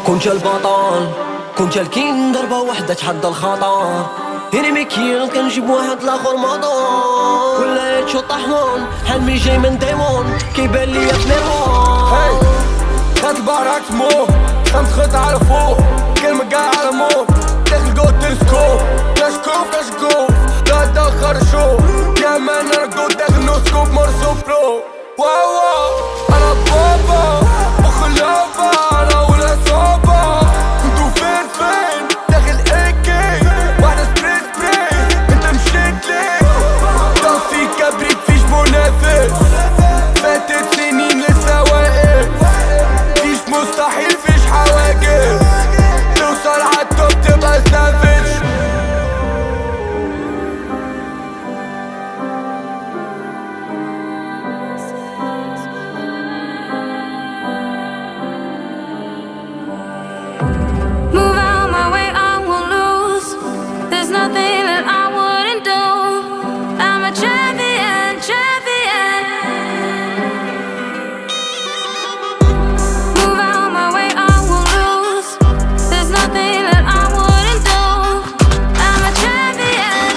كنت البطل، كنت الكين، ضربة وحدة تحدى الخطر. انمي كيل كنجيب واحد لاخر مضون، كل هيتشو طحون، حلمي جاي من ديمون كيبان ليا في نيرون. خد البارات مو خمس خط على فوق، كلمة قاع على موت، داخل جو تلسكوب، كشكوف لا تأخر شو يا مان. انا جو داخل نو سكوب مرسو برو. واو انا بابا وخلافة، انا ولا صعبة. كنتو فين داخل ايكي واحدة سبري انت مشيت ليه؟ طفي كبريت فيش منافس، فاتت سنين لسه واقف، فيش مستحيل فيش حواجز، توصل عالتوب تبقى سافج. Move out my way, I won't lose. There's nothing that I wouldn't do. I'm a champion. Move out my way, I won't lose. There's nothing that I wouldn't do. I'm a champion.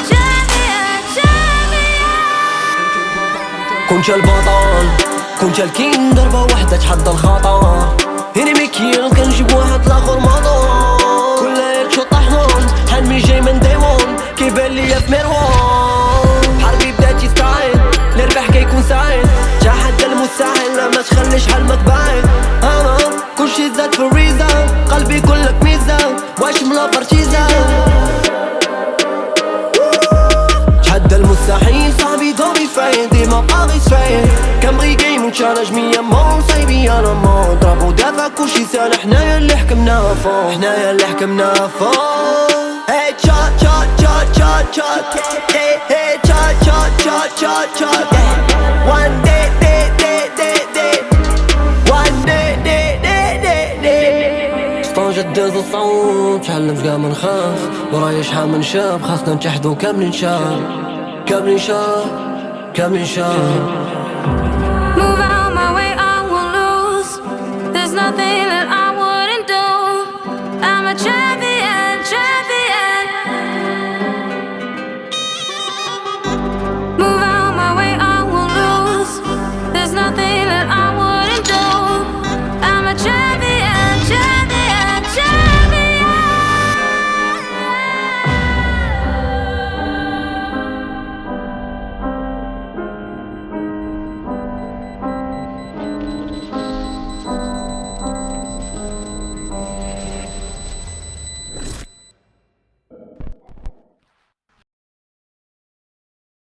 كنت البطل، كنت الكين، ضربة وحدة تحدى الخطر. انمي كيل كنجيب واحد لاخر مضون، كل هيتشو طحون، حلمي جاي من ديمون كيبان ليا في ميرون. حربي بدات يستعد، الربح كيكون سعيد، تحدى المستحيل لا ما تخليش حلمك بعيد. انا كلشي زاد في الريزة، قلبي كلك ميزة، واش ملا فرتيزة. تحدى المستحيل صاحبي دوبي فاين، ديما باغي سفاين، كنبغي جيم وتشالنج مية مون، صايبي انا مون، ضرب ودافع كلشي سال، حنايا اللي حكمنا فوق، حنايا اللي حكمنا فوق. هي تشات تشات تشات تشات تشات، هي تشات تشات تشات تشات تشات. One day day day day day one day day day day day. سطنجة داز الصوت، تعلم شقا ما نخاف، ورايا شحال من شاب، خاصنا نتحدو كاملين شاب، كاملين شاب، كاملين شاب. Move out my way, I won't lose. There's nothing